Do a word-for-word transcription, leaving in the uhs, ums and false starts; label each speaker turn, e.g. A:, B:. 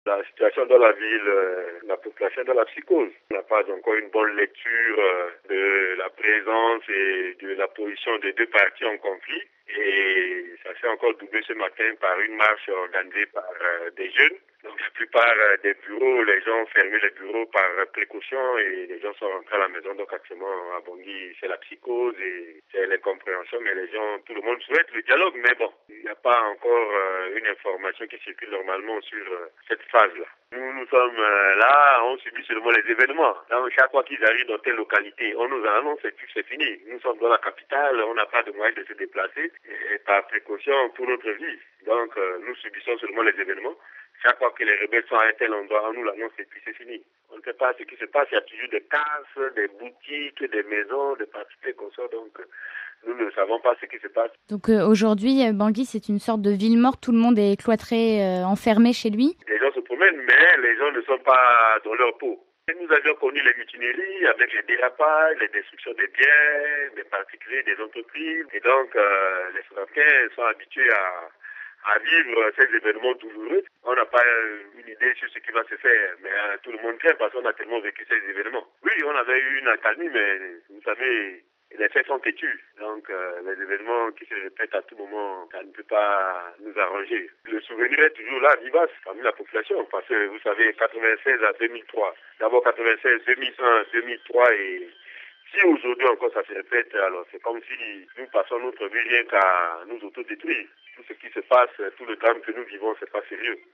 A: La situation dans la ville, euh, la population est dans la psychose. On n'a pas encore une bonne lecture euh, de la présence et de la position des deux parties en conflit. Et ça s'est encore doublé ce matin par une marche organisée par euh, des jeunes. Donc la plupart euh, des bureaux, les gens ont fermé les bureaux par euh, précaution et les gens sont rentrés à la maison. Donc actuellement à Bangui, c'est la psychose et c'est l'incompréhension. Mais les gens, tout le monde souhaite le dialogue. Mais bon, il n'y a pas encore euh, une information qui circule normalement sur euh, cette phase-là. Nous, nous sommes euh, là, on subit seulement les événements. Donc, chaque fois qu'ils arrivent dans telle localité, on nous annonce et puis c'est fini. Nous sommes dans la capitale, on n'a pas de moyens de se déplacer et, et par précaution pour notre vie. Donc, euh, nous subissons seulement les événements. Chaque fois que les rebelles sont à un tel endroit, on nous l'annonce et puis c'est fini. On ne sait pas ce qui se passe. Il y a toujours des casses, des boutiques, des maisons, des particuliers comme ça. Donc, nous ne savons pas ce qui se passe.
B: Donc euh, aujourd'hui, euh, Bangui, c'est une sorte de ville morte. Tout le monde est cloîtré, euh, enfermé chez lui.
A: Les gens se promènent, mais les gens ne sont pas dans leur peau. Et nous avions connu les mutineries avec les dérapages, les destructions des biens, des particuliers, des entreprises. Et donc, euh, les Sud-Africains sont habitués à à vivre ces événements douloureux. On n'a pas une idée sur ce qui va se faire, mais euh, tout le monde craint parce qu'on a tellement vécu ces événements. Oui, on avait eu une accalmie, mais vous savez, les faits sont têtus. Donc, euh, les événements qui se répètent à tout moment, ça ne peut pas nous arranger. Le souvenir est toujours là, vivace, parmi la population, parce que vous savez, quatre-vingt-seize à deux mille trois, d'abord quatre-vingt-seize, deux mille un, deux mille trois et si aujourd'hui encore ça se répète, alors c'est comme si nous passons notre vie rien qu'à nous autodétruire. Tout ce qui se passe, tout le drame que nous vivons, c'est pas sérieux.